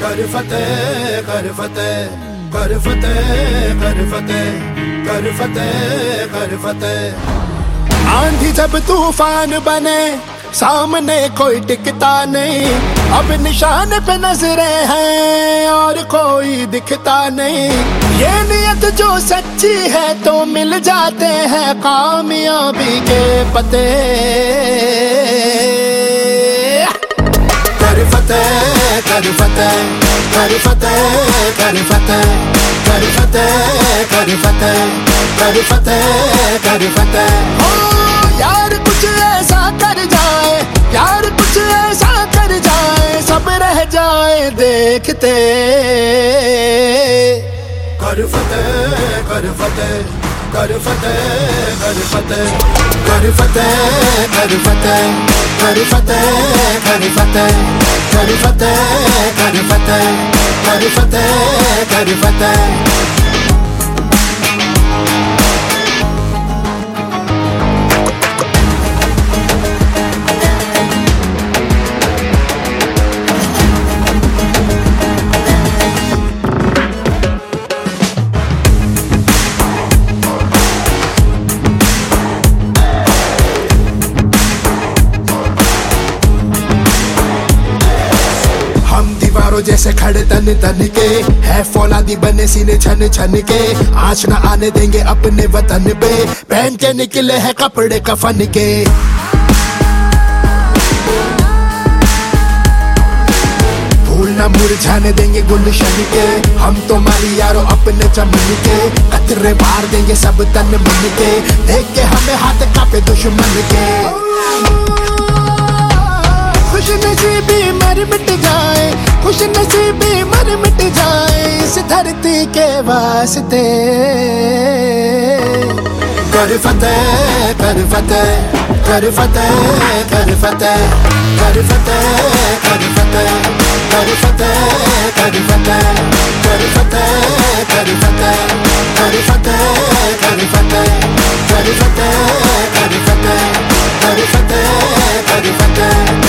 कर फतेह कर फतेह कर फतेह कर फतेह कर फतेह कर फतेह। आंधी जब तूफान बने सामने कोई टिकता नहीं, अब निशान पे नजरें हैं और कोई दिखता नहीं। ये नियत जो सच्ची है तो मिल जाते हैं कामयाबी के पते। कर फतेह कर फतेह कर फतेह कर फतेह कर फतेह कर फतेह कर फतेह कर फतेह। ओ यार कुछ ऐसा कर जाए, यार कुछ ऐसा कर जाए, सब रह जाए देखते। कर फतेह कर फतेह कर फतेह कर फतेह कर फतेह कर फतेह कर फतेह कर फतेह कर फतेह कर फतेह कर फतेह कर फतेह। जैसे खड़े तन तन के है फौलादी बने सीने छन छन के। आँच न आने देंगे अपने वतन पे, पहन के निकले हैं कपड़े कफन के। फूल न मुरझाने देंगे गुलशन के, हम तो मारी यारो अपने चमन के। कतरे मार देंगे सब तन मन के, देख के हमें हाथ कांपे दुश्मन के। खुश नसीबी मर मिट जाए, खुश नसीबी मर मिट जाए इस धरती के वास्ते। कर फतेह कर फतेह कर फतेह कर फतेह कर फतेह कर फतेह कर फतेह कर फतेह कर फतेह कर फतेह कर फतेह कर फतेह कर फतेह कर फतेह कर फतेह कर फतेह।